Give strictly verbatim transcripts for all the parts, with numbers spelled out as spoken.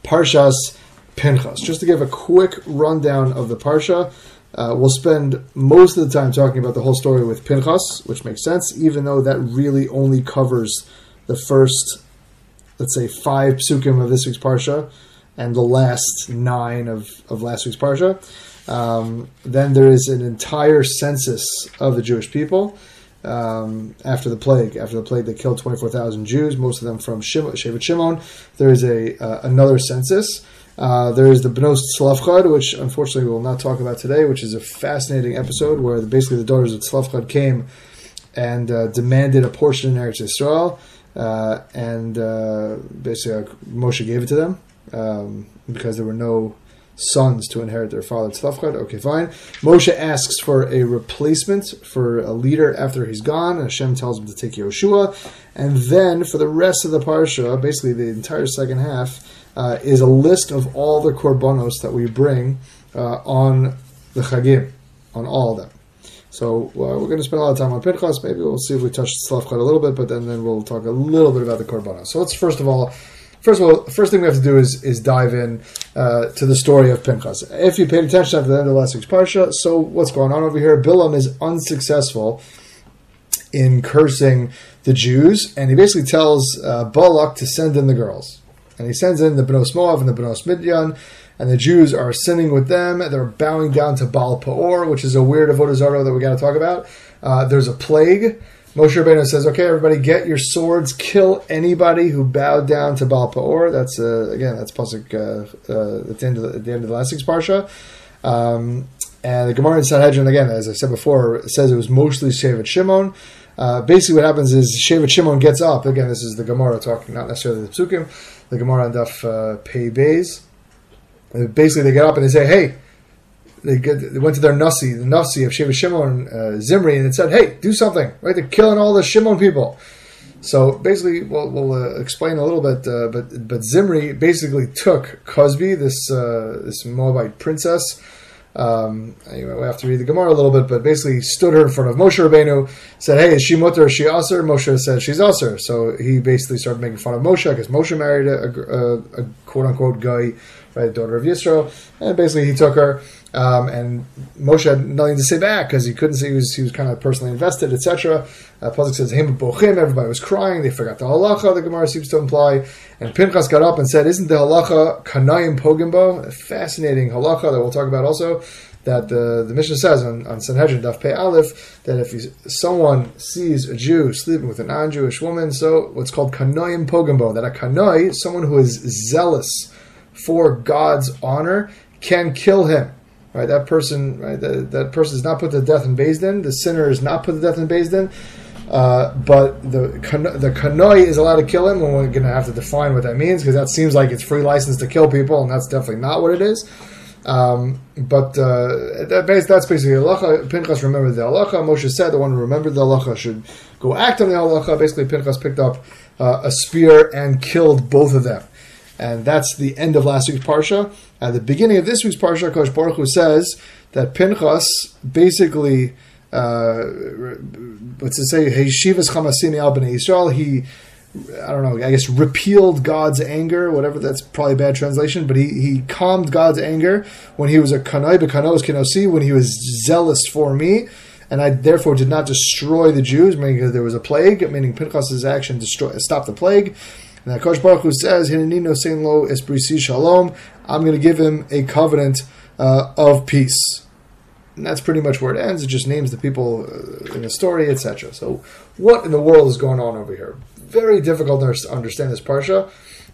Parshas Pinchas. Just to give a quick rundown of the Parsha, uh, we'll spend most of the time talking about the whole story with Pinchas, which makes sense, even though that really only covers the first, let's say, five psukim of this week's Parsha and the last nine of, of last week's Parsha. Um, then there is an entire census of the Jewish people um, after the plague. After the plague, they killed twenty-four thousand Jews, most of them from Shimon, Shevet Shimon. There is a uh, another census. Uh, there is the Bnos Tzlafchad, which unfortunately we will not talk about today, which is a fascinating episode where the, basically the daughters of Tzlafchad came and uh, demanded a portion in Eretz Yisrael, uh, and uh, basically uh, Moshe gave it to them um, because there were no sons to inherit their father Tzlafchad. Okay, fine. Moshe asks for a replacement for a leader after he's gone, and Hashem tells him to take Yehoshua. And then for the rest of the Parsha, basically the entire second half, uh, is a list of all the korbanos that we bring uh, on the Chagim, on all of them. So uh, we're going to spend a lot of time on Pinchas. Maybe we'll see if we touch Tzlafchad a little bit, but then, then we'll talk a little bit about the korbanos. So let's first of all First of all, first thing we have to do is is dive in uh, to the story of Pinchas. If you paid attention after the end of last week's Parsha, so what's going on over here? Bilam is unsuccessful in cursing the Jews, and he basically tells uh, Balak to send in the girls. And he sends in the Bnos Moav and the Bnos Midian, and the Jews are sinning with them. They're bowing down to Baal Peor, which is a weird avodah zarah that we got to talk about. Uh, there's a plague. Moshe Rabbeinu says, okay, everybody get your swords, kill anybody who bowed down to Baal Peor. That's, uh, again, that's Pasuk uh, uh, at, the end of the, at the end of the last week's Parsha. Um, and the Gemara in Sanhedrin, again, as I said before, says it was mostly Shevet Shimon. Uh, basically what happens is Shevet Shimon gets up. Again, this is the Gemara talking, not necessarily the Psukim. The Gemara on Daf uh, Pei Beis. Basically they get up and they say, hey, They, get, they went to their Nasi, the Nasi of Shevet Shimon, uh, Zimri, and it said, hey, do something, right? They're killing all the Shimon people. So basically, we'll, we'll uh, explain a little bit, uh, but but Zimri basically took Cosby, this uh, this Moabite princess. Um, anyway, we have to read the Gemara a little bit, but basically stood her in front of Moshe Rabbeinu, said, hey, is she mutter, is she aser? Moshe said, she's aser. So he basically started making fun of Moshe, because Moshe married a, a, a quote-unquote guy, right, daughter of Yisro, and basically he took her. Um, and Moshe had nothing to say back because he couldn't say he was he was kind of personally invested, et cetera. Uh, Pasuk says, "Him bochim." Everybody was crying. They forgot the halacha. The Gemara seems to imply. And Pinchas got up and said, "Isn't the halacha kanayim pogimbo?" A fascinating halacha that we'll talk about also. That the the Mishnah says on, on Sanhedrin Daf Pei Aleph that if he's, someone sees a Jew sleeping with a non-Jewish woman, so what's called kanayim pogimbo, that a kanai, someone who is zealous for God's honor, can kill him. Right, that person, right, that, that person is not put to death in Beis Din. The sinner is not put to death in Beis Din. Uh, but the the kanoi is allowed to kill him, and we're going to have to define what that means because that seems like it's free license to kill people, and that's definitely not what it is. Um, but uh, that base, that's basically halacha. Pinchas remembered the halacha. Moshe said the one who remembered the halacha should go act on the halacha. Basically, Pinchas picked up uh, a spear and killed both of them. And that's the end of last week's Parsha. At the beginning of this week's Parsha, Kosh Baruch Hu says that Pinchas basically, uh, what's it say, Heshivas Chamasini al Bnei Yisrael, he, I don't know, I guess repealed God's anger, whatever, that's probably a bad translation, but he, he calmed God's anger when he was a Kanai B'Kanos Kenosi, when he was zealous for me, and I therefore did not destroy the Jews, meaning that there was a plague, meaning Pinchas' action destroy, stopped the plague. And Kosh Baruch Hu says, "Hineni nosein lo es brisi shalom." I'm going to give him a covenant uh, of peace, and that's pretty much where it ends. It just names the people uh, in the story, et cetera. So, what in the world is going on over here? Very difficult to understand this parsha.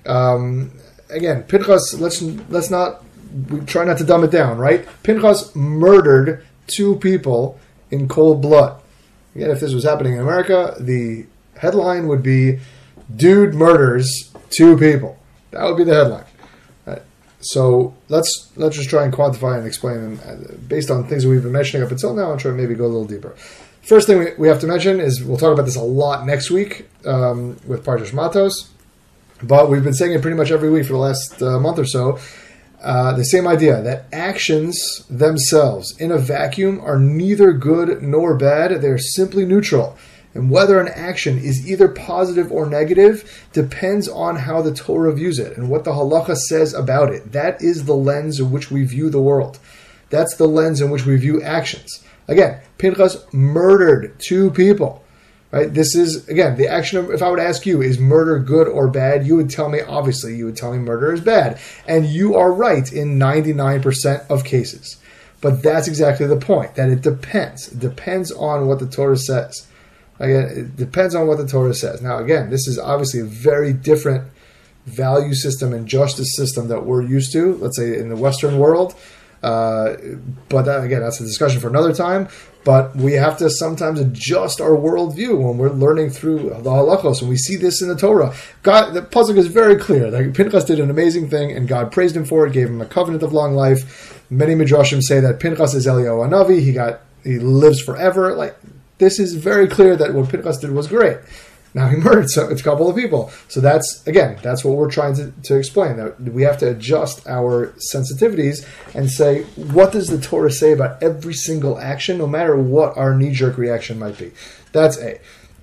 Um, again, Pinchas. Let's let's not we try not to dumb it down, right? Pinchas murdered two people in cold blood. Again, if this was happening in America, the headline would be, "Dude murders two people." That would be the headline. Right. So let's let's just try and quantify and explain them based on things that we've been mentioning up until now, and try to maybe go a little deeper. First thing we, we have to mention is we'll talk about this a lot next week um, with Parshas Matos, but we've been saying it pretty much every week for the last uh, month or so. Uh, the same idea that actions themselves in a vacuum are neither good nor bad; they're simply neutral. And whether an action is either positive or negative depends on how the Torah views it and what the halacha says about it. That is the lens in which we view the world. That's the lens in which we view actions. Again, Pinchas murdered two people. Right? This is, again, the action of, if I would ask you, is murder good or bad? You would tell me, obviously, you would tell me murder is bad. And you are right in ninety-nine percent of cases. But that's exactly the point, that it depends. It depends on what the Torah says. Again, it depends on what the Torah says. Now, again, this is obviously a very different value system and justice system that we're used to, let's say in the Western world. Uh, but that, again, that's a discussion for another time. But we have to sometimes adjust our worldview when we're learning through the halachos, and we see this in the Torah. God, the pasuk is very clear. Like, Pinchas did an amazing thing, and God praised him for it, gave him a covenant of long life. Many midrashim say that Pinchas is Eliyahu Hanavi. He got, he lives forever. Like, this is very clear that what Pinchas did was great. Now he murdered so, a couple of people. So that's, again, that's what we're trying to, to explain. That we have to adjust our sensitivities and say, what does the Torah say about every single action, no matter what our knee-jerk reaction might be? That's A.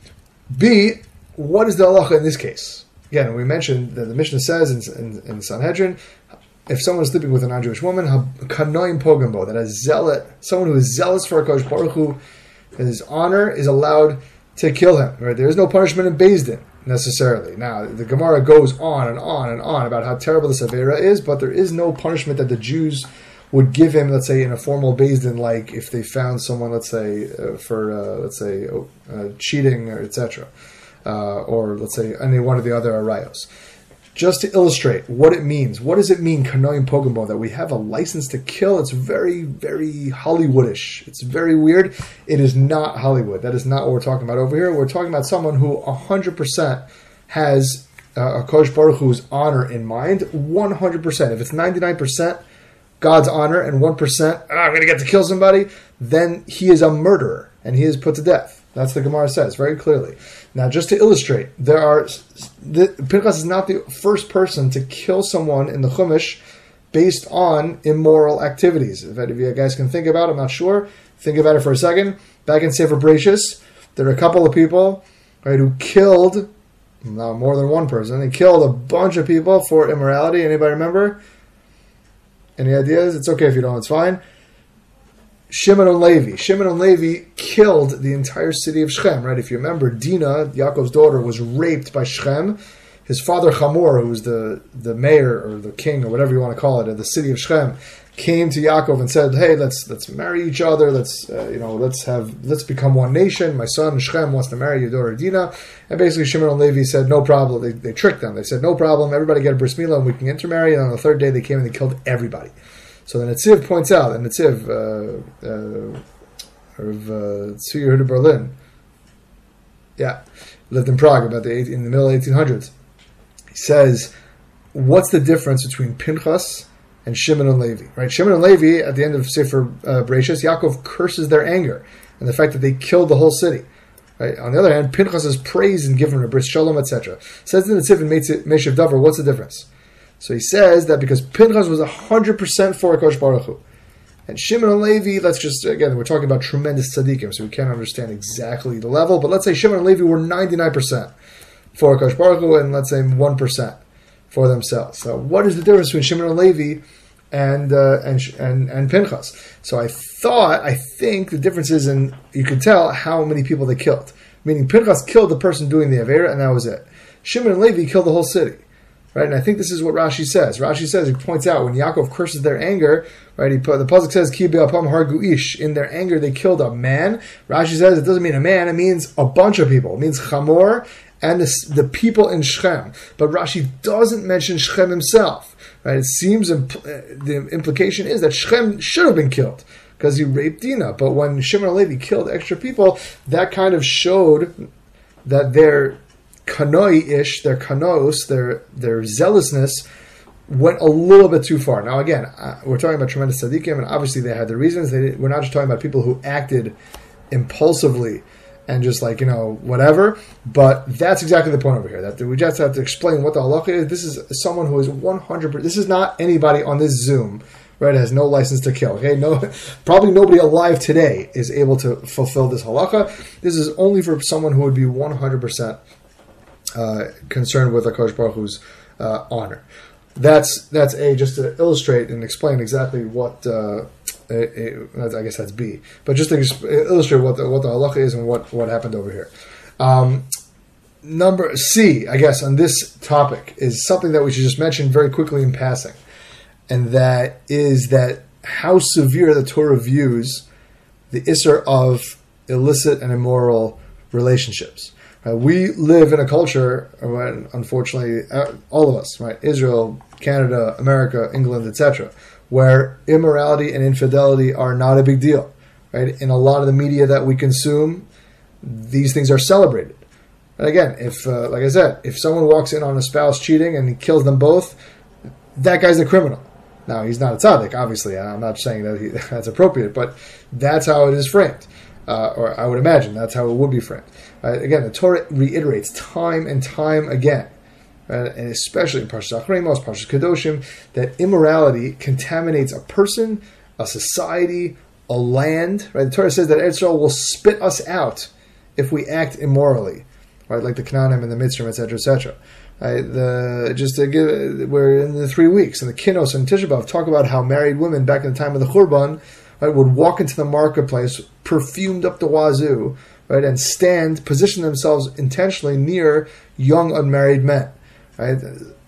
B, what is the halacha in this case? Again, we mentioned that the Mishnah says in, in, in Sanhedrin, if someone is sleeping with a non-Jewish woman, kanoim pogambo, that a zealot, someone who is zealous for HaKadosh Baruch Hu, his honor is allowed to kill him. Right? There is no punishment in Beis Din necessarily. Now, the Gemara goes on and on and on about how terrible this Avera is, but there is no punishment that the Jews would give him, let's say, in a formal Beis Din, like if they found someone, let's say, uh, for, uh, let's say, uh, cheating, or et cetera, uh, or let's say any one of the other arayos. Just to illustrate what it means. What does it mean, kanoim pogambo, that we have a license to kill? It's very, very Hollywoodish. It's very weird. It is not Hollywood. That is not what we're talking about over here. We're talking about someone who one hundred percent has uh, HaKadosh Baruch Hu's honor in mind. one hundred percent. If it's ninety-nine percent God's honor and one percent, oh, I'm going to get to kill somebody, then he is a murderer and he is put to death. That's what the Gemara says very clearly. Now, just to illustrate, there are the, Pinchas is not the first person to kill someone in the Chumash based on immoral activities. If any of you guys can think about it, I'm not sure. Think about it for a second. Back in Sefer Bereshis, there are a couple of people, right, who killed, not more than one person, they killed a bunch of people for immorality. Anybody remember? Any ideas? It's okay if you don't, it's fine. Shimon and Levi. Shimon and Levi killed the entire city of Shechem, right? If you remember, Dinah, Yaakov's daughter, was raped by Shechem. His father Hamor, who was the, the mayor or the king or whatever you want to call it of the city of Shechem, came to Yaakov and said, "Hey, let's let's marry each other. Let's uh, you know let's have let's become one nation. My son Shechem wants to marry your daughter Dinah." And basically, Shimon and Levi said, "No problem." They, they tricked them. They said, "No problem. Everybody get a bris milah and we can intermarry." And on the third day, they came and they killed everybody. So the Netziv points out, the Netziv uh, uh, of uh, Tzvi Yehuda Berlin, yeah, lived in Prague about the eight, in the middle eighteen hundreds. He says, "What's the difference between Pinchas and Shimon and Levi?" Right, Shimon and Levi at the end of Sefer uh, Bereshis, Yaakov curses their anger and the fact that they killed the whole city. Right. On the other hand, Pinchas is praised and given a bris shalom, et cetera. Says the Netziv in Meishav Davar, what's the difference? So he says that because Pinchas was one hundred percent for HaKadosh Baruch Hu. And Shimon and Levi, let's just, again, we're talking about tremendous tzaddikim, so we can't understand exactly the level, but let's say Shimon and Levi were ninety-nine percent for HaKadosh Baruch Hu, and let's say one percent for themselves. So what is the difference between Shimon and Levi and, uh, and, and, and Pinchas? So I thought, I think the difference is in, you could tell how many people they killed. Meaning Pinchas killed the person doing the Avera, and that was it. Shimon and Levi killed the whole city. Right, and I think this is what Rashi says. Rashi says, he points out, when Yaakov curses their anger, right, he put, the pasuk says, Ki be'apam hargu ish. In their anger, they killed a man. Rashi says, it doesn't mean a man, it means a bunch of people. It means Hamor and the, the people in Shechem. But Rashi doesn't mention Shechem himself. Right, it seems, impl- the implication is that Shechem should have been killed, because he raped Dinah. But when Shimon and Levi killed extra people, that kind of showed that they're kanoi-ish, their kanos, their their zealousness went a little bit too far. Now again, uh, we're talking about tremendous tzaddikim, and obviously they had their reasons. They, we're not just talking about people who acted impulsively and just like, you know, whatever, but that's exactly the point over here, that we just have to explain what the halacha is. This is someone who is one hundred percent, this is not anybody on this Zoom right? It has no license to kill. Okay, no, probably nobody alive today is able to fulfill this halacha. This is only for someone who would be one hundred percent uh, concerned with HaKadosh Baruch Hu's uh, honor. That's that's A, just to illustrate and explain exactly what, uh, a, a, I guess that's B, but just to illustrate what the, what the halacha is and what, what happened over here. Um, number C, I guess, on this topic is something that we should just mention very quickly in passing, and that is that how severe the Torah views the issur of illicit and immoral relationships. Uh, we live in a culture, unfortunately, uh, all of us, right? Israel, Canada, America, England, et cetera, where immorality and infidelity are not a big deal, right? In a lot of the media that we consume, these things are celebrated. And again, if, uh, like I said, if someone walks in on a spouse cheating and he kills them both, that guy's a criminal. Now, he's not a tzaddik, obviously. I'm not saying that he, that's appropriate, but that's how it is framed. Uh, or I would imagine that's how it would be framed. Uh, again, the Torah reiterates time and time again, right, and especially in Parshas Acharei, Parshas Kedoshim, that immorality contaminates a person, a society, a land. Right? The Torah says that Eretz Yisrael will spit us out if we act immorally, right? Like the Canaanim and the Mitzrayim, et cetera, et cetera. Right? The, just to give, we're in the three weeks, and the Kinos and Tisha B'Av talk about how married women back in the time of the Churban, right, would walk into the marketplace perfumed up the wazoo, right, and stand, position themselves intentionally near young unmarried men. Right?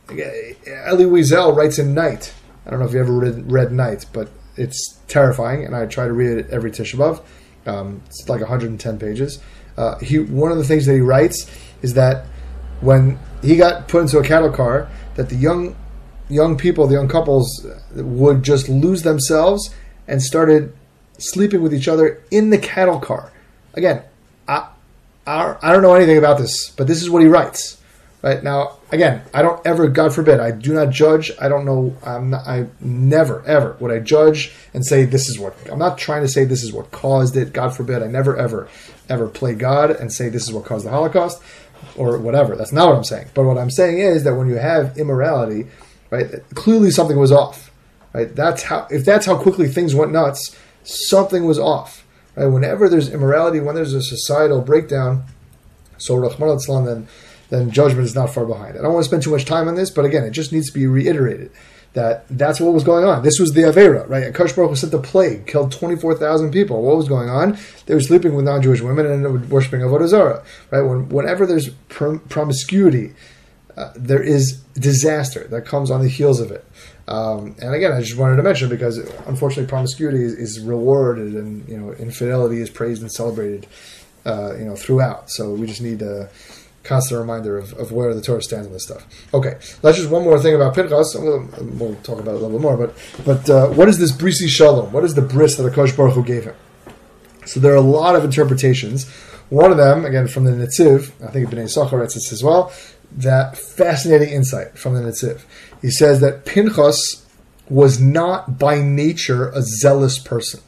Elie Wiesel writes in Night. I don't know if you ever read, read Night, but it's terrifying, and I try to read it every Tisha B'Av. Um, it's like one hundred ten pages. Uh, he one of the things that he writes is that when he got put into a cattle car, that the young young people, the young couples, would just lose themselves and started sleeping with each other in the cattle car. Again, I, I, I don't know anything about this, but this is what he writes. Right now, again, I don't ever, God forbid, I do not judge. I don't know. I'm not, I never, ever would I judge and say this is what. I'm not trying to say this is what caused it. God forbid, I never, ever, ever play God and say this is what caused the Holocaust or whatever. That's not what I'm saying. But what I'm saying is that when you have immorality, right, clearly something was off. Right? That's how. If that's how quickly things went nuts, something was off. Right? Whenever there's immorality, when there's a societal breakdown, so Rahman al-Islam, then then judgment is not far behind. I don't want to spend too much time on this, but again, it just needs to be reiterated that that's what was going on. This was the Avera, right? HaKadosh Baruch Hu sent the plague, killed twenty-four thousand people. What was going on? They were sleeping with non-Jewish women and worshiping Avodah Zarah, right? When, whenever there's prom- promiscuity, uh, there is disaster that comes on the heels of it. Um, and again, I just wanted to mention because unfortunately promiscuity is, is rewarded and, you know, infidelity is praised and celebrated, uh, you know, throughout. So we just need a constant reminder of, of where the Torah stands on this stuff. Okay, that's just one more thing about Pinchas. We'll, we'll talk about it a little bit more, but but uh, what is this Brisi Shalom? What is the bris that HaKadosh Baruch Hu gave him? So there are a lot of interpretations. One of them, again, from the Netziv, I think Bnei Yisachar writes this as well, that fascinating insight from the Netziv. He says that Pinchas was not by nature a zealous person.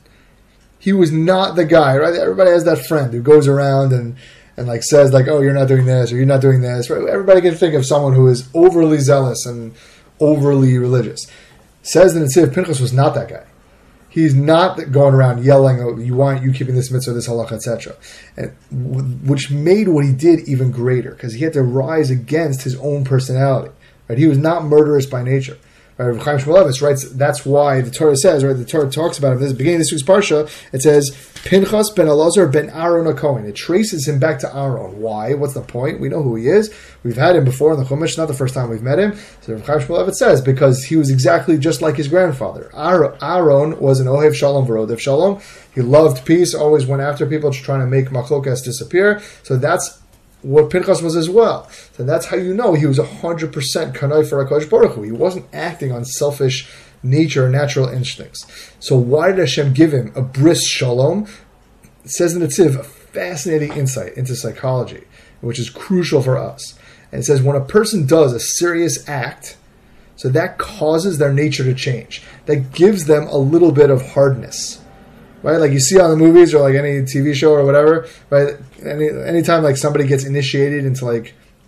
He was not the guy, right? Everybody has that friend who goes around and, and like says like, oh, you're not doing this or you're not doing this. Right? Everybody can think of someone who is overly zealous and overly religious. Says the Netziv, Pinchas was not that guy. He's not going around yelling, oh, you want you keeping this mitzvah, this halacha, et cetera. And which made what he did even greater because he had to rise against his own personality. Right? He was not murderous by nature. Right? Chaim Shmulevitz writes that's why the Torah says, right? The Torah talks about him. At the beginning of this week's parsha, it says Pinchas ben Elazar ben Aaron HaKohen. It traces him back to Aaron. Why? What's the point? We know who he is. We've had him before in the Chumash. Not the first time we've met him. So Chaim Shmulevitz says because he was exactly just like his grandfather. Aaron was an Ohev Shalom v'Rodev Shalom. He loved peace. Always went after people, trying to make machlokas disappear. So that's what Pinchas was as well. So that's how you know he was one hundred percent kanai for HaKadosh Baruch Hu. He wasn't acting on selfish nature or natural instincts. So why did Hashem give him a bris shalom? It says in the Tziv a fascinating insight into psychology, which is crucial for us. And it says when a person does a serious act, so that causes their nature to change. That gives them a little bit of hardness. Right, like you see on the movies or like any T V show or whatever. Right, any anytime like somebody gets initiated into like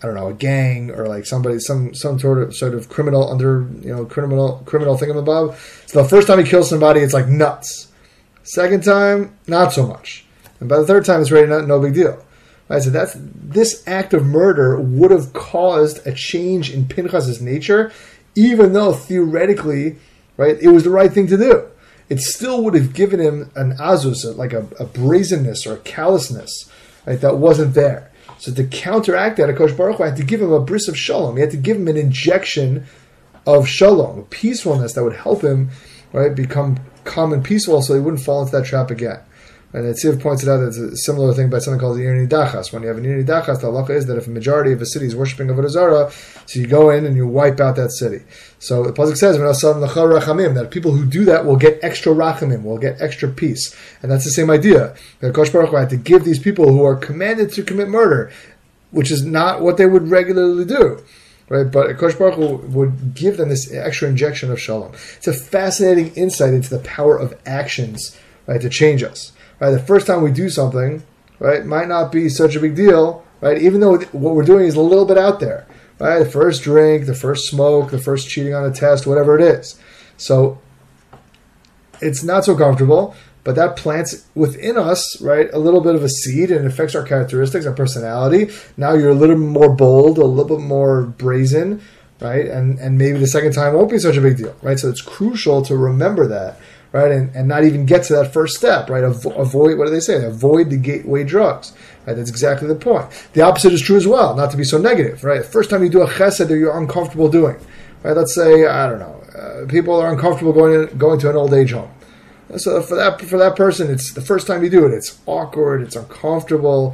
I don't know, a gang or like somebody, some some sort of sort of criminal under, you know, criminal criminal thingamabob. So the first time he kills somebody, it's like nuts. Second time, not so much. And by the third time, it's really not no big deal. Right? So that's this act of murder would have caused a change in Pinchas's nature, even though theoretically, right, it was the right thing to do. It still would have given him an azus, like a, a brazenness or a callousness, right, that wasn't there. So to counteract that, HaKadosh Baruch Hu had to give him a bris of shalom. He had to give him an injection of shalom, peacefulness that would help him, right, become calm and peaceful, so he wouldn't fall into that trap again. And Tziv points it out that it's a similar thing by something called the Nir Nidachas. When you have a Nir Nidachas, the halacha is that if a majority of a city is worshipping Avodah Zarah, so you go in and you wipe out that city. So the pasuk says, that people who do that will get extra rachamim, will get extra peace. And that's the same idea. That HaKadosh Baruch Hu had to give these people who are commanded to commit murder, which is not what they would regularly do. Right, but HaKadosh Baruch Hu would give them this extra injection of shalom. It's a fascinating insight into the power of actions, right, to change us. Right, the first time we do something, right, might not be such a big deal, right, even though what we're doing is a little bit out there. Right, the first drink, the first smoke, the first cheating on a test, whatever it is. So it's not so comfortable, but that plants within us, right, a little bit of a seed, and it affects our characteristics, our personality. Now you're a little bit more bold, a little bit more brazen, right, and and maybe the second time won't be such a big deal, right? So it's crucial to remember that, right, and, and not even get to that first step, right? Avo- avoid, what do they say? Avoid the gateway drugs, right? That's exactly the point. The opposite is true as well, not to be so negative, right? The first time you do a chesed that you're uncomfortable doing, right? Let's say, I don't know, uh, people are uncomfortable going to, going to an old age home. So for that for that person, it's the first time you do it, it's awkward, it's uncomfortable,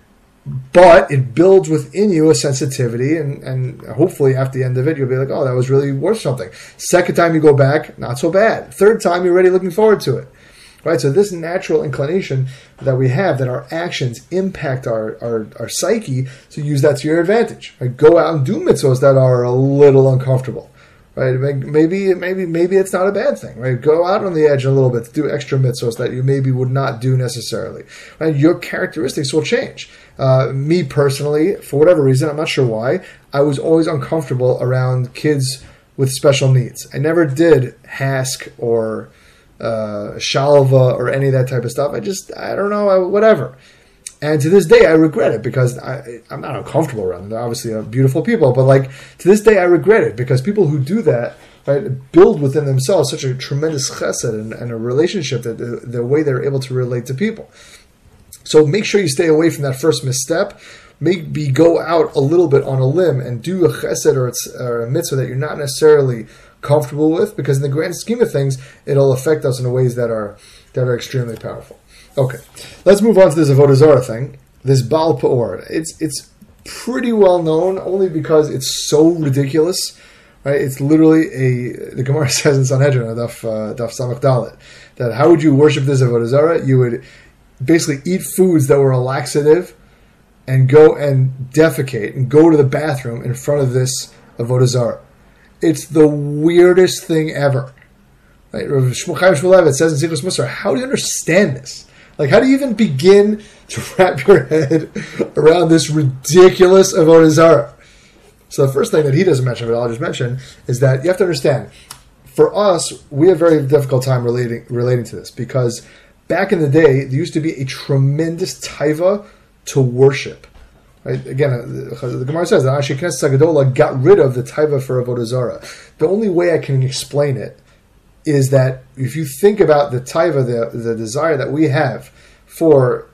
but it builds within you a sensitivity, and, and hopefully after the end of it, you'll be like, oh, that was really worth something. Second time you go back, not so bad. Third time, you're already looking forward to it. Right? So this natural inclination that we have, that our actions impact our, our, our psyche, so use that to your advantage. Right? Go out and do mitzvahs that are a little uncomfortable. Right? Maybe, maybe, maybe it's not a bad thing. Right? Go out on the edge a little bit to do extra mitzvahs that you maybe would not do necessarily. Right? Your characteristics will change. Uh, me personally, for whatever reason, I'm not sure why, I was always uncomfortable around kids with special needs. I never did Hask or uh, Shalva or any of that type of stuff. I just, I don't know, I, whatever. And to this day, I regret it because I, I'm not uncomfortable around them. They're obviously uh, beautiful people, but like to this day, I regret it because people who do that, right, build within themselves such a tremendous chesed and, and a relationship that the, the way they're able to relate to people. So make sure you stay away from that first misstep. Maybe go out a little bit on a limb and do a chesed or, it's, or a mitzvah that you're not necessarily comfortable with, because in the grand scheme of things, it'll affect us in ways that are that are extremely powerful. Okay, let's move on to this Avodah Zarah thing. This Baal Peor. It's it's pretty well known only because it's so ridiculous. Right? It's literally a, the Gemara says in Sanhedrin, Daf uh, Daf Samach Dalet, that how would you worship this Avodah Zarah? You would basically eat foods that were a laxative and go and defecate and go to the bathroom in front of this Avodah Zarah. It's the weirdest thing ever. Right? Rav Chaim Shmulevitz says in Sichos Musar, how do you understand this? Like, how do you even begin to wrap your head around this ridiculous Avodah Zarah? So the first thing that he doesn't mention, but I'll just mention, is that you have to understand, for us, we have a very difficult time relating relating to this, because back in the day, there used to be a tremendous taiva to worship. Right? Again, the Gemara says that Anshe Knesset Hagadola got rid of the taiva for Avodah Zarah. The only way I can explain it is that if you think about the taiva, the, the desire that we have for,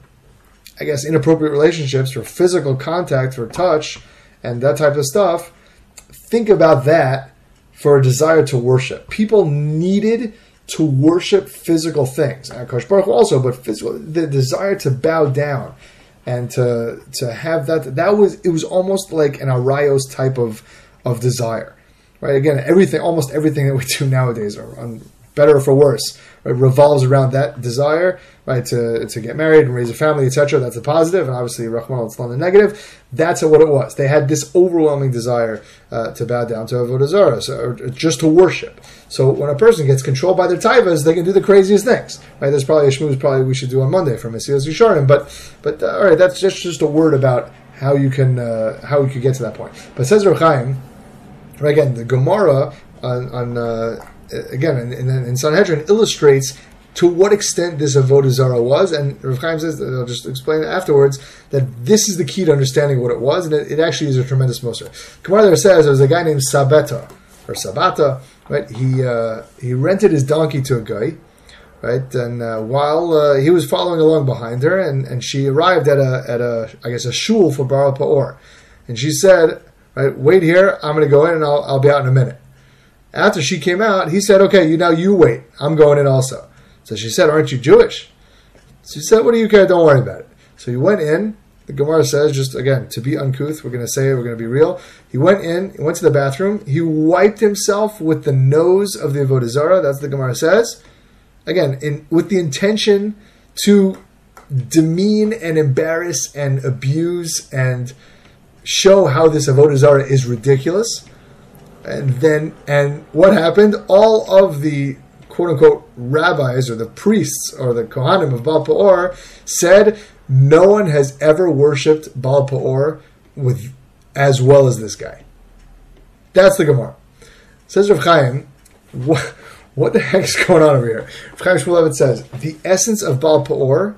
I guess, inappropriate relationships, for physical contact, for touch, and that type of stuff, think about that for a desire to worship. People needed to worship physical things. And HaKadosh Baruch Hu also, but physical, the desire to bow down and to to have that, that was, it was almost like an arayos type of, of desire. Right? Again, everything, almost everything that we do nowadays, or on, better or for worse, right, revolves around that desire, right, to to get married and raise a family, et cetera. That's a positive, and obviously, Rahman al the negative. That's what it was. They had this overwhelming desire uh, to bow down to Avodah Zarah, so, or just to worship. So when a person gets controlled by their taivas, they can do the craziest things. Right? There's probably a shmooze probably we should do on Monday from Mesilas Yesharim, but but uh, all right, that's just just a word about how you can uh, how we could get to that point. But it says Reb Chaim, again, the Gemara on, on uh, again in, in, in Sanhedrin illustrates to what extent this avodah zarah was, and Reb Chaim says, I'll just explain it afterwards, that this is the key to understanding what it was, and it, it actually is a tremendous moser. Gemara there says there was a guy named Sabeta or Sabata, right? He uh, he rented his donkey to a guy, right? And uh, while uh, he was following along behind her, and, and she arrived at a at a I guess a shul for Baal Peor, and she said, right, wait here, I'm going to go in, and I'll I'll be out in a minute. After she came out, he said, okay, you now you wait, I'm going in also. So she said, aren't you Jewish? She said, what do you care? Don't worry about it. So he went in. The Gemara says, just again, to be uncouth, we're going to say it, we're going to be real. He went in, he went to the bathroom, he wiped himself with the nose of the avodah zarah, that's what the Gemara says. Again, in, with the intention to demean and embarrass and abuse and show how this avodah zarah is ridiculous. And then, and what happened? All of the quote-unquote rabbis or the priests or the kohanim of Baal Peor said no one has ever worshipped Baal Peor with as well as this guy. That's the Gemara. Says Reb Chaim, what, what the heck is going on over here? Reb Chaim Shmulevitz says the essence of Baal Peor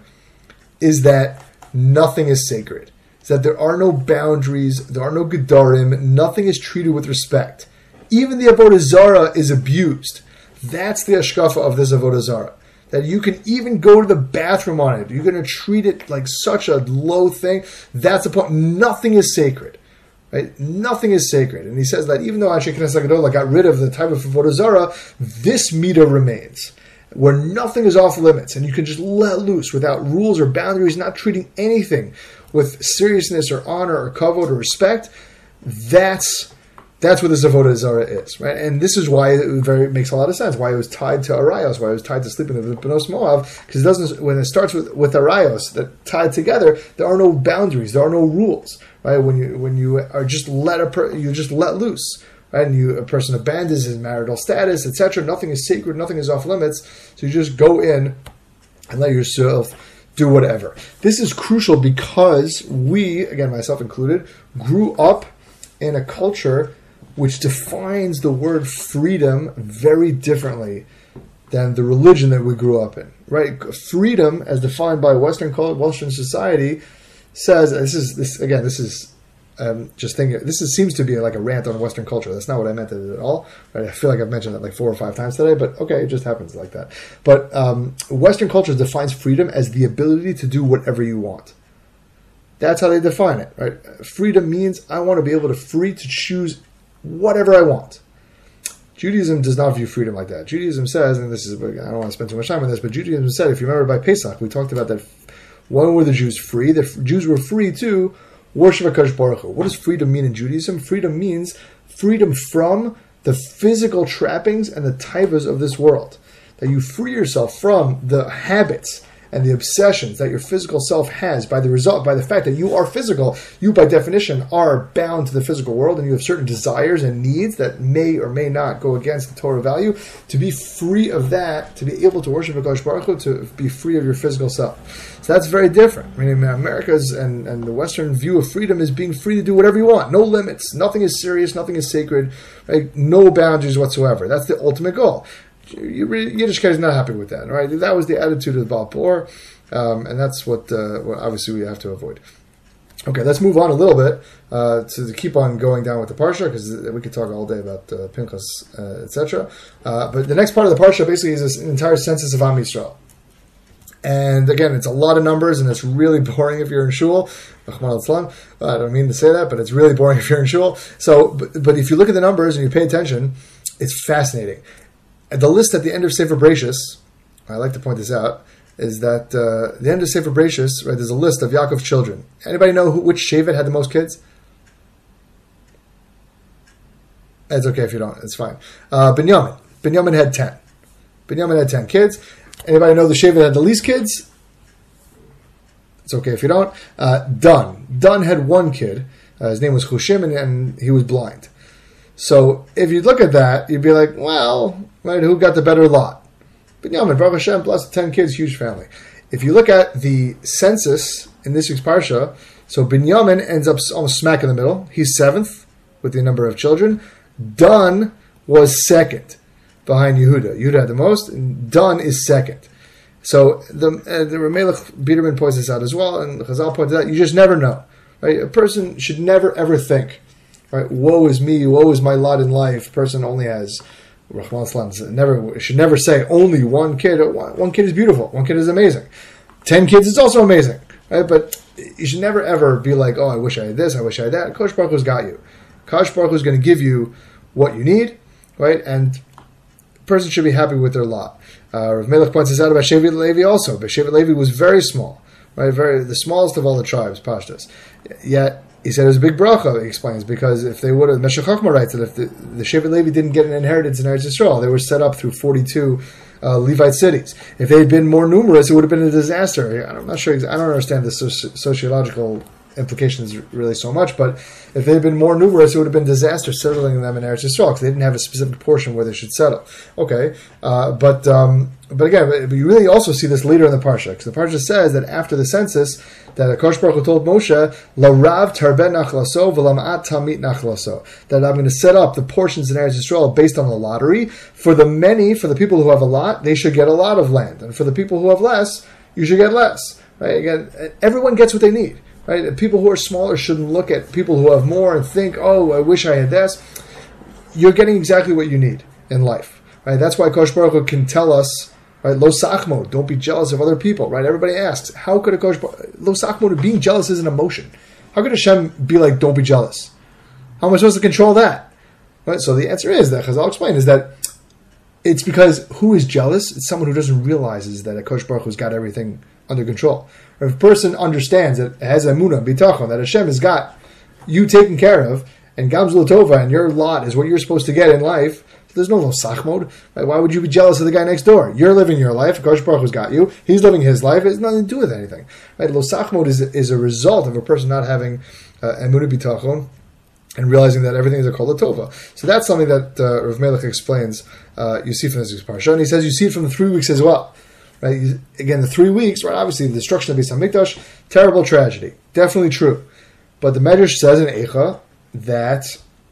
is that nothing is sacred. It's that there are no boundaries, there are no gedarim, nothing is treated with respect. Even the avodah zarah is abused. That's the hashkafa of this avodah zarah. That you can even go to the bathroom on it. You're going to treat it like such a low thing. That's the point. Nothing is sacred. Right? Nothing is sacred. And he says that even though Anshe Knesset HaGedolah got rid of the type of avodah zarah, this midah remains. Where nothing is off limits. And you can just let loose without rules or boundaries, not treating anything with seriousness or honor or kavod or respect. That's... That's what this avodah zarah is, right? And this is why it very it makes a lot of sense. Why it was tied to arayos, why it was tied to sleeping with Benos Moav, because it doesn't. When it starts with with arayos that tied together, there are no boundaries, there are no rules, right? When you when you are just let a per, you just let loose, right? And you a person abandons his marital status, et cetera. Nothing is sacred, nothing is off limits. So you just go in and let yourself do whatever. This is crucial because we, again myself included, grew up in a culture which defines the word freedom very differently than the religion that we grew up in. Right? Freedom, as defined by Western Western society, says this is this again. This is um, just thinking. This is, seems to be like a rant on Western culture. That's not what I meant at all. Right? I feel like I've mentioned that like four or five times today. But okay, it just happens like that. But um, Western culture defines freedom as the ability to do whatever you want. That's how they define it. Right? Freedom means I want to be able to free to choose whatever I want. Judaism does not view freedom like that. Judaism says, and this is, I don't want to spend too much time on this, but Judaism said, if you remember by Pesach, we talked about that, when were the Jews free? The Jews were free to worship HaKadosh Baruch Hu. What does freedom mean in Judaism? Freedom means freedom from the physical trappings and the taivas of this world. That you free yourself from the habits and the obsessions that your physical self has by the result, by the fact that you are physical. You, by definition, are bound to the physical world, and you have certain desires and needs that may or may not go against the Torah value. To be free of that, to be able to worship HaKadosh Baruch Hu, to be free of your physical self. So that's very different. I mean, America's and, and the Western view of freedom is being free to do whatever you want. No limits. Nothing is serious. Nothing is sacred. Right? No boundaries whatsoever. That's the ultimate goal. Yiddishkeit is not happy with that, right? That was the attitude of the Baal Peor, um, and that's what, uh, what obviously we have to avoid. Okay, let's move on a little bit uh, to, to keep on going down with the parsha, because we could talk all day about uh, Pinchas, uh, et cetera. Uh, but the next part of the parsha basically is this entire census of Am Yisrael. And again, it's a lot of numbers, and it's really boring if you're in shul. I don't mean to say that, but it's really boring if you're in shul. So, but, but if you look at the numbers and you pay attention, it's fascinating. The list at the end of Sefer Bereishis, I like to point this out, is that uh, the end of Sefer Bereishis, right? There's a list of Yaakov's children. Anybody know who, which Shevet had the most kids? It's okay if you don't. It's fine. Uh, Binyamin. Binyamin had ten. Binyamin had ten kids. Anybody know the Shevet had the least kids? It's okay if you don't. Uh, Dun. Dun had one kid. Uh, his name was Hushim, and, and he was blind. So if you look at that, you'd be like, well, right, who got the better lot? Binyamin, Baruch Hashem, plus ten kids, huge family. if you look at the census in this week's Parsha, so Binyamin ends up almost smack in the middle. He's seventh with the number of children. Dan was second behind Yehuda. Yehuda had the most, and Dan is second. So the uh, the Ramelech Biederman points this out as well, and Chazal pointed out, you just never know. Right? A person should never ever think, right, woe is me, woe is my lot in life. A person only has, Rahman Salam, never should never say only one kid. One kid is beautiful. One kid is amazing. Ten kids is also amazing. Right? But you should never ever be like, oh, I wish I had this, I wish I had that. Kosh Baruch Hu's got you. Kosh Baruch Hu's going to give you what you need, right? And a person should be happy with their lot. Uh, Rav Melech points this out about Shevet Levi also. But Shevet Levi was very small, right? Very the smallest of all the tribes, Pashtas. Yet he said it was a big bracha. He explains because if they would have, Meshech Chochmah writes that if the, the Shevet Levi didn't get an inheritance in Eretz Yisrael, they were set up through forty-two uh, Levite cities. If they had been more numerous, it would have been a disaster. I'm not sure. I don't understand the soci- sociological implications really so much, but if they had been more numerous, it would have been disaster settling them in Eretz Yisrael because they didn't have a specific portion where they should settle. Okay, uh, but um, but again, but you really also see this later in the parsha, because the parsha says that after the census, that Akash Baruch Hu told Moshe, "Larav tarbe nachlaso v'lama'at tamit nachlaso," that I'm going to set up the portions in Eretz Yisrael based on the lottery. For the many, for the people who have a lot, they should get a lot of land, and for the people who have less, you should get less. Right? Again, everyone gets what they need. Right? People who are smaller shouldn't look at people who have more and think, "Oh, I wish I had this." You're getting exactly what you need in life. Right? That's why Kosh Baruch Hu can tell us, right? Lo sachmo, don't be jealous of other people. Right? Everybody asks, how could a Kosh Lo sachmo, being jealous is an emotion. How could Hashem be like, don't be jealous? How am I supposed to control that? Right? So the answer is that, as I'll explain, is that it's because who is jealous? It's someone who doesn't realize that a Kosh Baruch Hu's got everything under control. Or if a person understands that has emunah, bitachon, that Hashem has got you taken care of, and Gamzul Tova, and your lot is what you're supposed to get in life, so there's no lo sachmod. Right? Why would you be jealous of the guy next door? You're living your life. Kosh Baruch Hu's got you. He's living his life. It has nothing to do with anything. Right? Lo sachmod is, is a result of a person not having uh, emunah bitachon and realizing that everything is a kol tova. So that's something that uh, Rav Melech explains. Uh, you see from this week's parsha, and he says you see it from the three weeks as well. Right? Again, the three weeks, right? Obviously, the destruction of Beis Hamikdash, terrible tragedy, definitely true. But the Medrash says in Eicha that,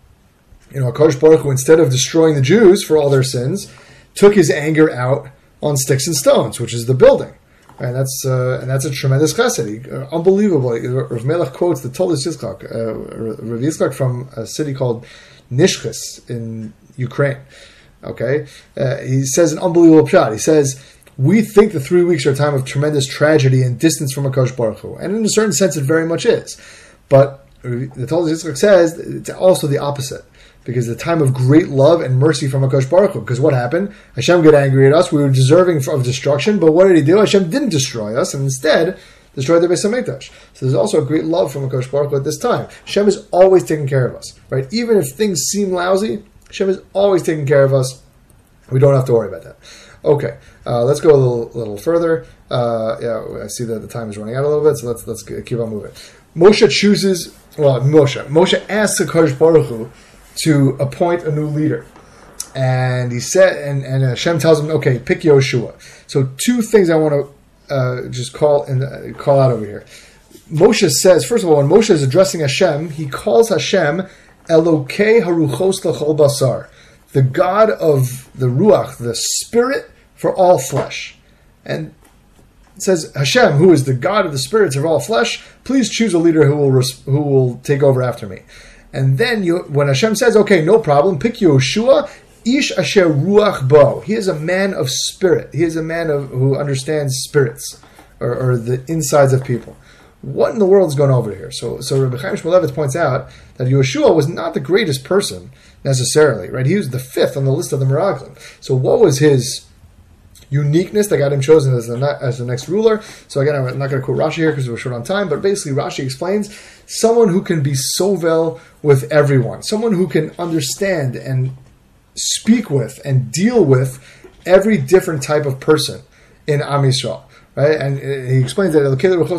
you know, Akash Baruch Hu, instead of destroying the Jews for all their sins, took his anger out on sticks and stones, which is the building. And that's uh, and that's a tremendous chesed. Uh, unbelievable. Rav Melech quotes the Toldos Yitzchak, uh, Rav Yitzchak from a city called Nishchis in Ukraine. Okay, uh, he says an unbelievable pshat. He says, we think the three weeks are a time of tremendous tragedy and distance from Akash Baruch Hu. And in a certain sense, it very much is. But the Toldos Yitzchak says it's also the opposite. Because the time of great love and mercy from Akash Baruch Hu. Because what happened? Hashem got angry at us. We were deserving of destruction. But what did he do? Hashem didn't destroy us. And instead, destroyed the Beis Hamikdash. So there's also a great love from Akash Baruch Hu at this time. Hashem is always taking care of us. Right? Even if things seem lousy, Hashem is always taking care of us. We don't have to worry about that. Okay, uh, let's go a little, little further. Uh, yeah, I see that the time is running out a little bit, so let's let's keep on moving. Moshe chooses, well, Moshe. Moshe asks HaKadosh Baruch Hu to appoint a new leader, and he said, and, and Hashem tells him, okay, pick Yoshua. So two things I want to uh, just call and uh, call out over here. Moshe says, first of all, when Moshe is addressing Hashem, he calls Hashem Elokei Haruchos L'chol Basar, the God of the Ruach, the Spirit for all flesh. And it says, Hashem, who is the God of the spirits of all flesh, please choose a leader who will res- who will take over after me. And then you, when Hashem says, okay, no problem, pick Yoshua, Ish Asher Ruach Bo. He is a man of spirit. He is a man of who understands spirits, or, or the insides of people. What in the world is going on over here? So, so Rabbi Chaim Shmulevitz points out that Yoshua was not the greatest person necessarily, right? He was the fifth on the list of the Meraglim. So what was his uniqueness that got him chosen as the, as the next ruler? So again, I'm not going to quote Rashi here because we're short on time, but basically Rashi explains someone who can be sovel with everyone, someone who can understand and speak with and deal with every different type of person in Am Yisrael. Right? And he explains that,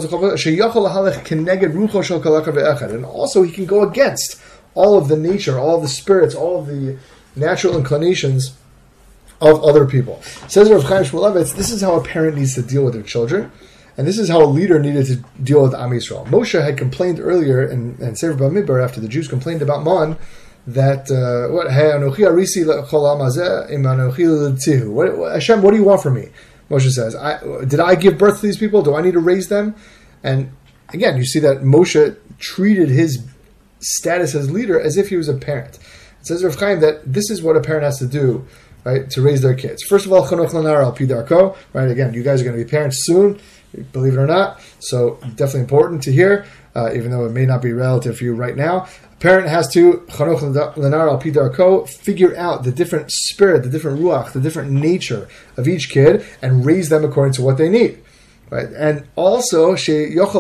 and also he can go against all of the nature, all of the spirits, all of the natural inclinations of other people. Says Rav Chaim Shmulevitz, this is how a parent needs to deal with their children. And this is how a leader needed to deal with Am Yisrael. Moshe had complained earlier in, in Sefer Bamidbar, after the Jews complained about Man, that uh, what hey Anochi Arisi Chol Am Hazeh Im Anochi L'Tzihu. What Hashem, what do you want from me? Moshe says, I, did I give birth to these people? Do I need to raise them? And again, you see that Moshe treated his status as leader as if he was a parent. It says Rav Chaim that this is what a parent has to do, right, to raise their kids. First of all, Chanoch Lanar Al Pi Darko, right? Again, you guys are going to be parents soon, believe it or not. So definitely important to hear, uh, even though it may not be relative for you right now. A parent has to Chanoch Lanar Al Pi Darko, figure out the different spirit, the different ruach, the different nature of each kid, and raise them according to what they need. Right, and also he has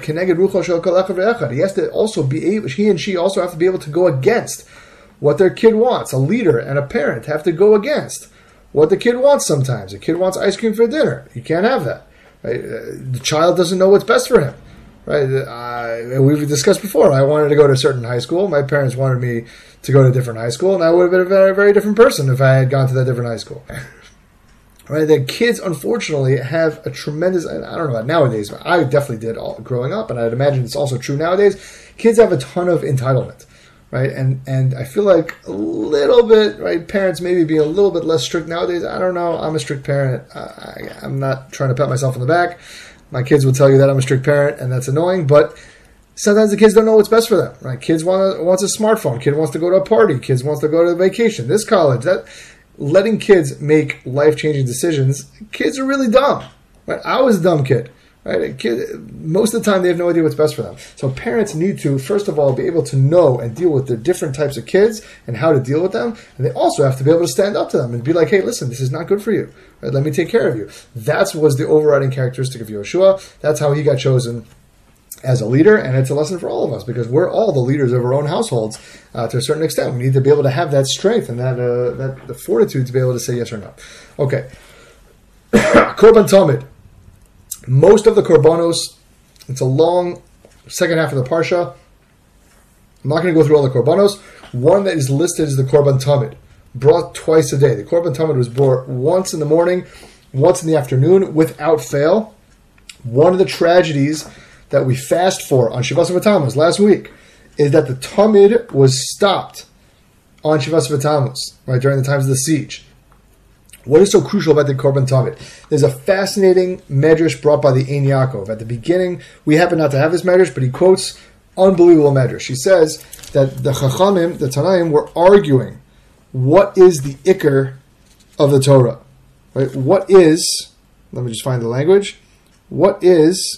to also be able, he and she also have to be able to go against what their kid wants. A leader and a parent have to go against what the kid wants sometimes. A kid wants ice cream for dinner. You can't have that. Right? The child doesn't know what's best for him. Right? I, we've discussed before. I wanted to go to a certain high school. My parents wanted me to go to a different high school, and I would have been a very, very different person if I had gone to that different high school. Right, the kids, unfortunately, have a tremendous, I don't know about nowadays, but I definitely did all, growing up, and I'd imagine it's also true nowadays. Kids have a ton of entitlement, right? And and I feel like a little bit, right, parents maybe be a little bit less strict nowadays. I don't know. I'm a strict parent. I, I'm not trying to pat myself on the back. My kids will tell you that I'm a strict parent, and that's annoying, but sometimes the kids don't know what's best for them, right? Kids want a, wants a smartphone. Kid wants to go to a party. Kids wants to go to vacation. This college, that... Letting kids make life-changing decisions, kids are really dumb. Right? I was a dumb kid. Right? A kid, most of the time, they have no idea what's best for them. So parents need to, first of all, be able to know and deal with the different types of kids and how to deal with them. And they also have to be able to stand up to them and be like, hey, listen, this is not good for you. Right? Let me take care of you. That was the overriding characteristic of Yoshua. That's how he got chosen as a leader, and it's a lesson for all of us, because we're all the leaders of our own households uh, to a certain extent. We need to be able to have that strength and that uh, that the fortitude to be able to say yes or no. Okay. Korban Tamid. Most of the Korbanos, it's a long second half of the Parsha. I'm not going to go through all the Korbanos. One that is listed is the Korban Tamid, brought twice a day. The Korban Tamid was brought once in the morning, once in the afternoon, without fail. One of the tragedies that we fast for on Shivas V'Tammuz last week is that the Tamid was stopped on Shivas V'Tammuz, right, during the times of the siege. What is so crucial about the Korban Tamid? There's a fascinating medrash brought by the Ein Yaakov. At the beginning, we happen not to have this medrash, but he quotes unbelievable medrash. He says that the Chachamim, the Tanaim, were arguing what is the Iker of the Torah. Right? What is, let me just find the language, what is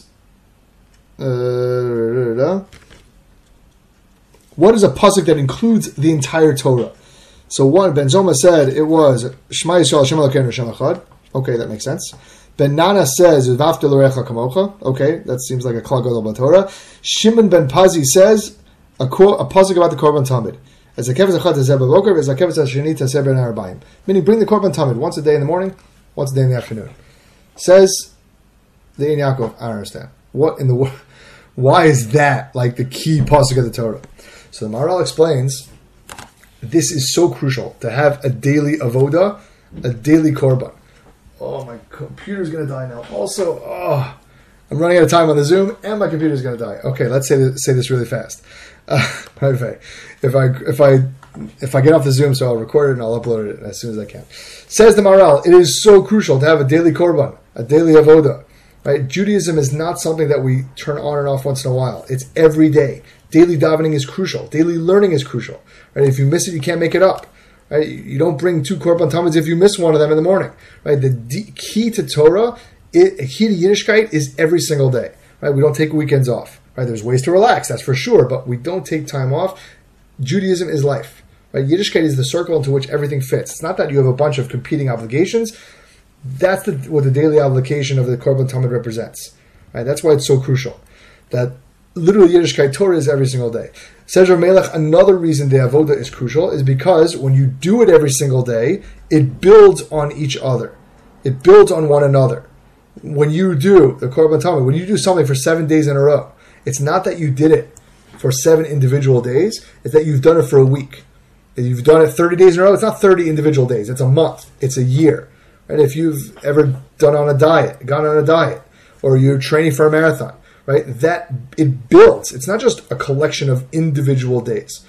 Uh, what is a pasuk that includes the entire Torah? So one, Ben Zoma said it was Shema Yisrael Hashem Elokeinu Hashem Echad. Okay, that makes sense. Ben Nana says V'afta l'recha kamocha. Okay, that seems like a klal gadol b'Torah. Shimon ben Pazi says a, a pasuk about the Korban Tamid. As a keves echad tazeh b'boker, as a keves hasheni tazeh ben harbayim. Meaning, bring the Korban Tamid once a day in the morning, once a day in the afternoon. Says the Ein Yaakov, I don't understand. What in the world? Why is that like the key pasuk of the Torah? So the Maharal explains, this is so crucial to have a daily avoda, a daily korban. Oh, my computer's going to die now. Also, oh, I'm running out of time on the Zoom, and my computer's going to die. Okay, let's say this, say this really fast. Uh, if I if I if I get off the Zoom, so I'll record it and I'll upload it as soon as I can. Says the Maharal, it is so crucial to have a daily korban, a daily avoda. Right? Judaism is not something that we turn on and off once in a while. It's every day. Daily davening is crucial. Daily learning is crucial. Right? If you miss it, you can't make it up. Right? You don't bring two Korban Tamids if you miss one of them in the morning. Right? The d- key to Torah, it, key to Yiddishkeit is every single day. Right? We don't take weekends off. Right? There's ways to relax, that's for sure, but we don't take time off. Judaism is life. Right? Yiddishkeit is the circle into which everything fits. It's not that you have a bunch of competing obligations. That's the, what the daily obligation of the Korban Tamid represents. Right? That's why it's so crucial. That literally Yiddishkeit Torah is every single day. Says Rav Melech, another reason the avoda is crucial is because when you do it every single day, it builds on each other. It builds on one another. When you do the Korban Tamid, when you do something for seven days in a row, it's not that you did it for seven individual days, it's that you've done it for a week. If you've done it thirty days in a row, it's not thirty individual days, it's a month, it's a year. Right? If you've ever done on a diet, gone on a diet, or you're training for a marathon, right? That it builds. It's not just a collection of individual days.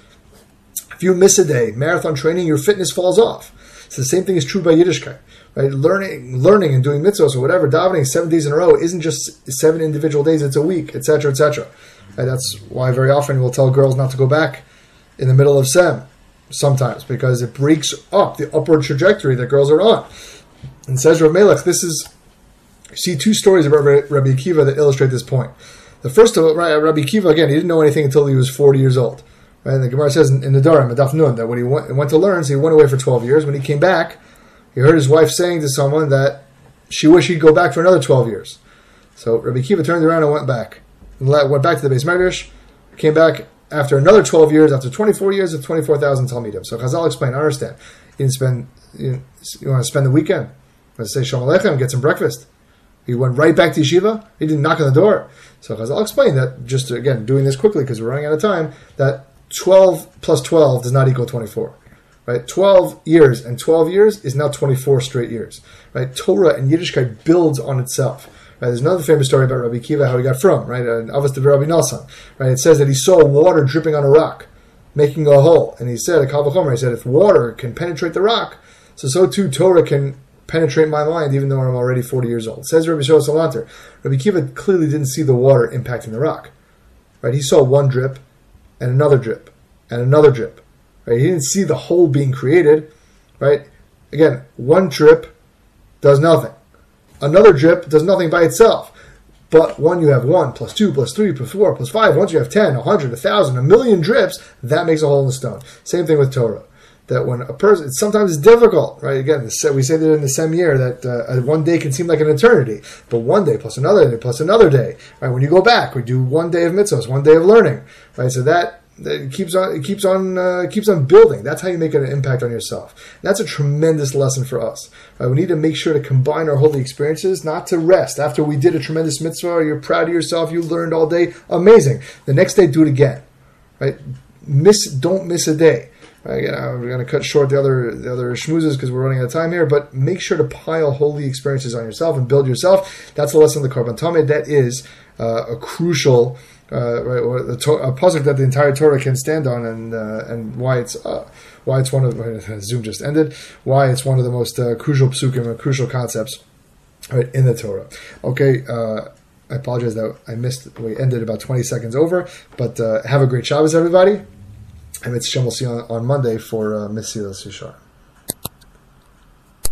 If you miss a day, marathon training, your fitness falls off. So the same thing is true by Yiddishkeit, right? Learning, learning and doing mitzvahs or whatever, davening seven days in a row isn't just seven individual days, it's a week, et cetera, et cetera. Right? That's why very often we'll tell girls not to go back in the middle of Sem sometimes, because it breaks up the upward trajectory that girls are on. And says Rav Melech, this is, you see two stories about Rabbi Akiva that illustrate this point. The first of it, right, Rabbi Akiva, again, he didn't know anything until he was forty years old. Right? And the Gemara says in, in the Darim, Adaf Nun, that when he went, went to learn, so he went away for twelve years. When he came back, he heard his wife saying to someone that she wished he'd go back for another twelve years. So Rabbi Akiva turned around and went back. And went back to the Beis Medrash, came back after another twelve years, after twenty-four years of twenty-four thousand Talmidim. So Chazal explained, I understand. You didn't spend, you, you want to spend the weekend. Let's say Shalom Aleichem, get some breakfast. He went right back to yeshiva. He didn't knock on the door. So Chazal explained that, just to, again, doing this quickly because we're running out of time, that twelve plus twelve does not equal twenty-four. Right? twelve years and twelve years is now twenty-four straight years. Right? Torah and Yiddishkeit builds on itself. Right? There's another famous story about Rabbi Akiva, how he got from, right? An Avos Devar Rabbi Nelson. Right? It says that he saw water dripping on a rock, making a hole. And he said, a Kal V'chomer, he said, if water can penetrate the rock, so so too Torah can penetrate my mind, even though I'm already forty years old. It says Rabbi Shlomo Salanter, Rabbi Akiva clearly didn't see the water impacting the rock. Right? He saw one drip, and another drip, and another drip. Right? He didn't see the hole being created. Right? Again, one drip does nothing. Another drip does nothing by itself. But when you have one, plus two, plus three, plus four, plus five, once you have ten, a hundred, a thousand, a million drips, that makes a hole in the stone. Same thing with Torah. That when a person, it's, sometimes it's difficult, right? Again, we say that in the same year that uh, one day can seem like an eternity, but one day plus another day plus another day, right? When you go back, we do one day of mitzvahs, one day of learning, right? So that, that keeps on, it keeps on, uh, keeps on building. That's how you make an impact on yourself. And that's a tremendous lesson for us. Right? We need to make sure to combine our holy experiences, not to rest. After we did a tremendous mitzvah, or you're proud of yourself, you learned all day, amazing. The next day, do it again, right? Miss, don't miss a day. Again, we're going to cut short the other the other schmoozes because we're running out of time here, but make sure to pile holy experiences on yourself and build yourself. That's the lesson of the Korban Tamid. That is uh, a crucial uh, right, or the to- a pasuk that the entire Torah can stand on, and uh, and why it's uh, why it's one of uh, Zoom just ended. Why it's one of the most uh, crucial psukim and crucial concepts right in the Torah. Okay. Uh, I apologize that I missed. We ended about twenty seconds over, but uh, have a great Shabbos, everybody. And it's Shem will see you on, on Monday for uh, Mesilas Yeshar.